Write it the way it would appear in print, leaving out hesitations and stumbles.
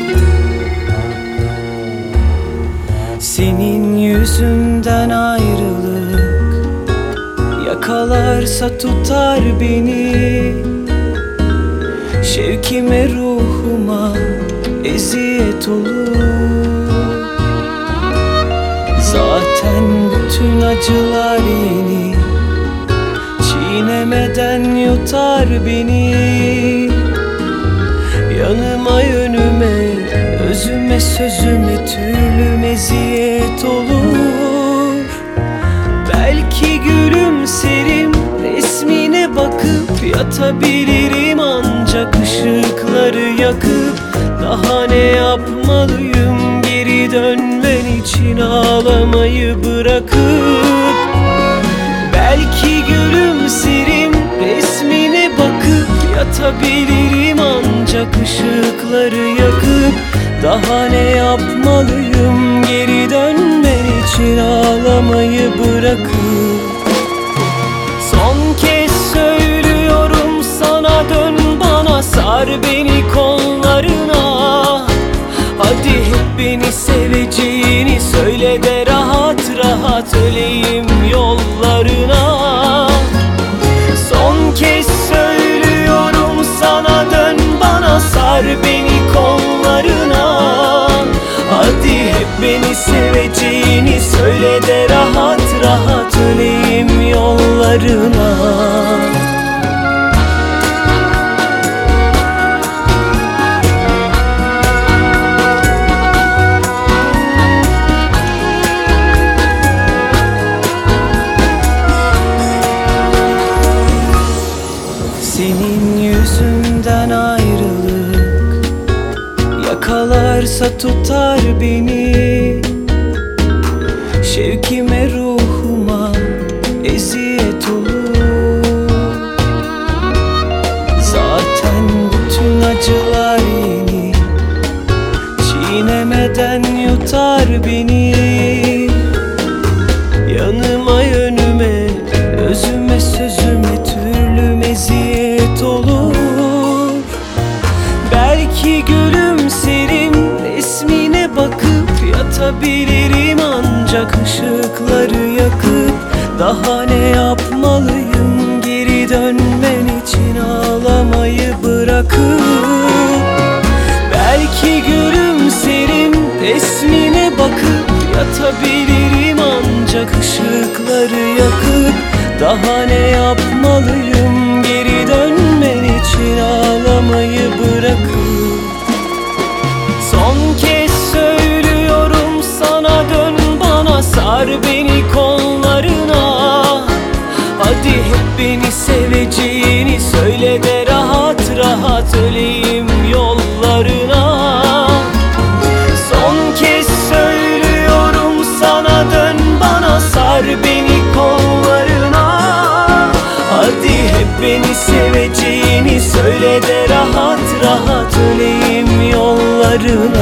Senin yüzünden ayrılık yakalarsa tutar beni. Şevkime, ruhuma eziyet olur. Zaten bütün acılar yeni, çiğnemeden yutar beni. Yanıma yönüme, özüme sözüme türlü meziyet olur. Belki gülümserim, resmine bakıp yatabilirim, ancak ışıkları yakıp daha ne yapmalıyım geri dönmen için ağlamayı bırakıp. Belki gülümserim, resmine bakıp yatabilirim, ancak ışıkları yakıp daha ne yapmalıyım geri dönmen için ağlamayı bırakıp. Son kez söylüyorum sana, dön bana, sar beni kollarına. Hadi hep beni seveceğini söyle de rahat rahat öleyim yollarına. Son kez söylüyorum sana, dön bana, sar beni kollarına. Hadi hep beni seveceğini söyle de rahat rahat öleyim yollarına. Senin yüzünden ayrılık yakalarsa tutar beni. Şevkime, ruhuma eziyet olur. Zaten bütün acılar yeni, çiğnemeden yutar beni. Yanıma yönüme, özüme sözüme türlü meziyet olur. Belki gülümserim, resmine bakıp yatabilirim, ancak ışıkları yakıp daha ne yapmalıyım geri dönmen için ağlamayı bırakıp. Belki gülümserim, resmine bakıp yatabilirim, ancak ışıkları yakıp daha ne yapmalıyım geri dönmen için ağlamayı bırakıp. Son kez söylüyorum sana, dön bana, sar beni kollarına. Hadi hep beni seveceğini söyle de rahat rahat öleyim yollarına. Son kez söylüyorum sana, dön bana, sar beni kollarına. Hadi hep beni seveceğini söyle de rahat rahat öleyim yollarına.